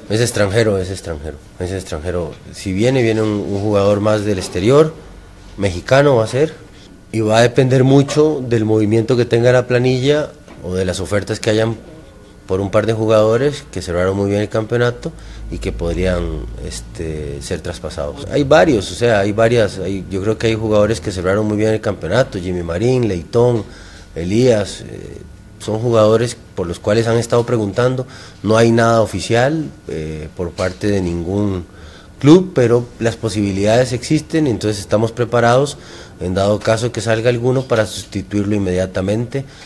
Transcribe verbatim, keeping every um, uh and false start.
Es extranjero, es extranjero, es extranjero. Si viene, viene un, un jugador más del exterior, mexicano va a ser, y va a depender mucho del movimiento que tenga la planilla o de las ofertas que hayan por un par de jugadores que cerraron muy bien el campeonato y que podrían este, ser traspasados. Hay varios, o sea, hay varias, hay, yo creo que hay jugadores que cerraron muy bien el campeonato, Jimmy Marín, Leitón, Elías, eh, son jugadores por los cuales han estado preguntando, no hay nada oficial eh, por parte de ningún club, pero las posibilidades existen, entonces estamos preparados en dado caso que salga alguno para sustituirlo inmediatamente.